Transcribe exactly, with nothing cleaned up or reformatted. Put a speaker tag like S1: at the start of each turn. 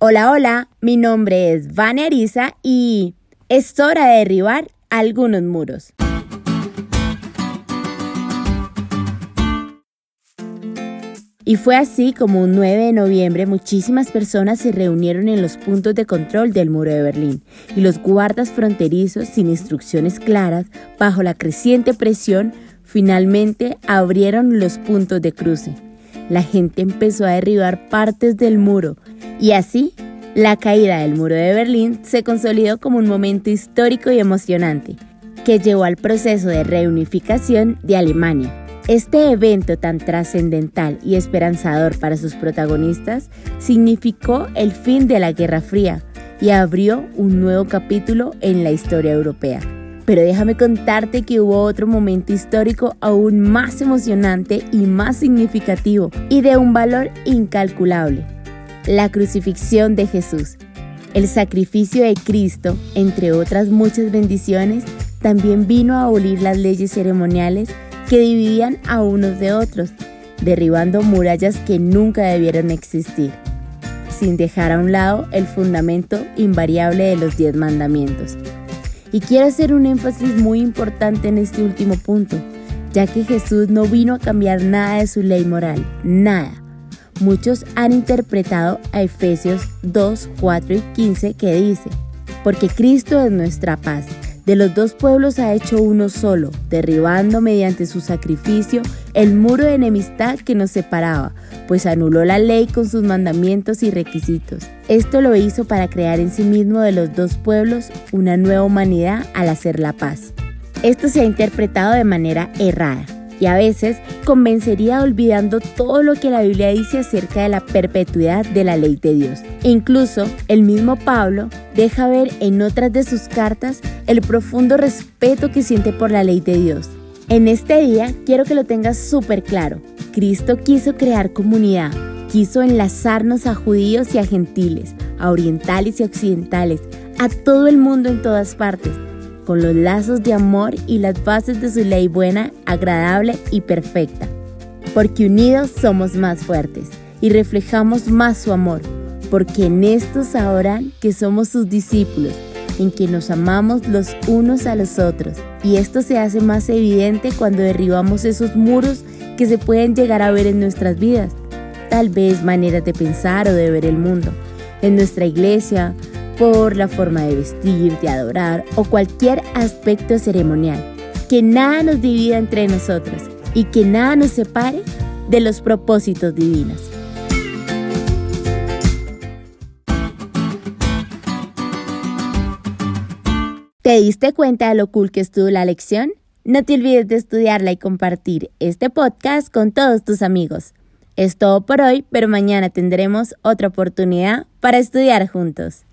S1: Hola, hola, mi nombre es Vane Ariza y es hora de derribar algunos muros. Y fue así como un nueve de noviembre muchísimas personas se reunieron en los puntos de control del muro de Berlín y los guardas fronterizos, sin instrucciones claras, bajo la creciente presión, finalmente abrieron los puntos de cruce. La gente empezó a derribar partes del muro y así la caída del muro de Berlín se consolidó como un momento histórico y emocionante que llevó al proceso de reunificación de Alemania. Este evento tan trascendental y esperanzador para sus protagonistas significó el fin de la Guerra Fría y abrió un nuevo capítulo en la historia europea. Pero déjame contarte que hubo otro momento histórico aún más emocionante y más significativo y de un valor incalculable: la crucifixión de Jesús. El sacrificio de Cristo, entre otras muchas bendiciones, también vino a abolir las leyes ceremoniales que dividían a unos de otros, derribando murallas que nunca debieron existir, sin dejar a un lado el fundamento invariable de los diez mandamientos. Y quiero hacer un énfasis muy importante en este último punto, ya que Jesús no vino a cambiar nada de su ley moral, nada. Muchos han interpretado a Efesios dos, cuatro y quince que dice: porque Cristo es nuestra paz. De los dos pueblos ha hecho uno solo, derribando mediante su sacrificio el muro de enemistad que nos separaba, pues anuló la ley con sus mandamientos y requisitos. Esto lo hizo para crear en sí mismo de los dos pueblos una nueva humanidad al hacer la paz. Esto se ha interpretado de manera errada y a veces convencería olvidando todo lo que la Biblia dice acerca de la perpetuidad de la ley de Dios. E incluso el mismo Pablo deja ver en otras de sus cartas el profundo respeto que siente por la ley de Dios. En este día quiero que lo tengas súper claro. Cristo quiso crear comunidad, quiso enlazarnos a judíos y a gentiles, a orientales y occidentales, a todo el mundo en todas partes, con los lazos de amor y las bases de su ley buena, agradable y perfecta. Porque unidos somos más fuertes y reflejamos más su amor, porque en esto sabrán que somos sus discípulos, en que nos amamos los unos a los otros. Y esto se hace más evidente cuando derribamos esos muros que se pueden llegar a ver en nuestras vidas, tal vez maneras de pensar o de ver el mundo, en nuestra iglesia, por la forma de vestir, de adorar o cualquier aspecto ceremonial. Que nada nos divida entre nosotros y que nada nos separe de los propósitos divinos. ¿Te diste cuenta de lo cool que estuvo la lección? No te olvides de estudiarla y compartir este podcast con todos tus amigos. Es todo por hoy, pero mañana tendremos otra oportunidad para estudiar juntos.